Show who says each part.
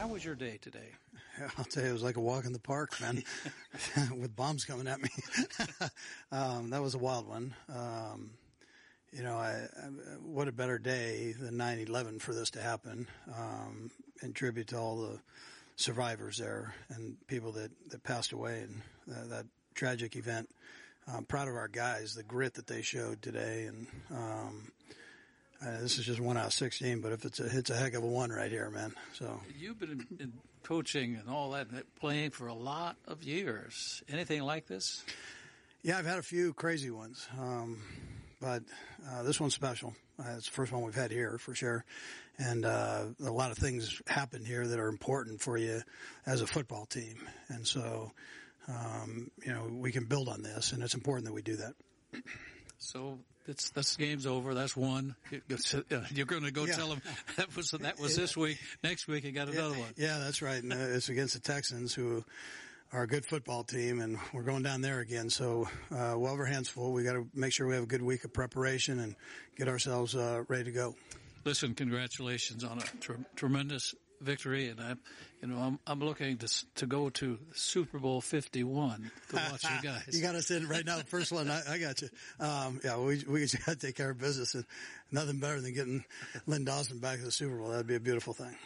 Speaker 1: How was your day today?
Speaker 2: I'll tell you, it was like a walk in the park, man, with bombs coming at me. That was a wild one. What a better day than 9/11 for this to happen, in tribute to all the survivors there and people that passed away in that tragic event. I'm proud of our guys, the grit that they showed today, and this is just 1 out of 16, but if it's a heck of a one right here, man. So
Speaker 1: you've been in coaching and all that, and playing for a lot of years. Anything like this?
Speaker 2: Yeah, I've had a few crazy ones, but this one's special. It's the first one we've had here for sure, and a lot of things happened here that are important for you as a football team, and so we can build on this, and it's important that we do that.
Speaker 1: So this game's over. That's one. You're going to go tell them that was this week. Next week you got another one.
Speaker 2: Yeah, that's right. And it's against the Texans, who are a good football team, and we're going down there again. So we'll have our hands full. We got to make sure we have a good week of preparation and get ourselves ready to go.
Speaker 1: Listen, congratulations on a tremendous victory, and I'm looking to go to Super Bowl 51 to watch you guys.
Speaker 2: You got us in right now. The first one, I got you. We just got to take care of business, and nothing better than getting Lynn Dawson back to the Super Bowl. That'd be a beautiful thing.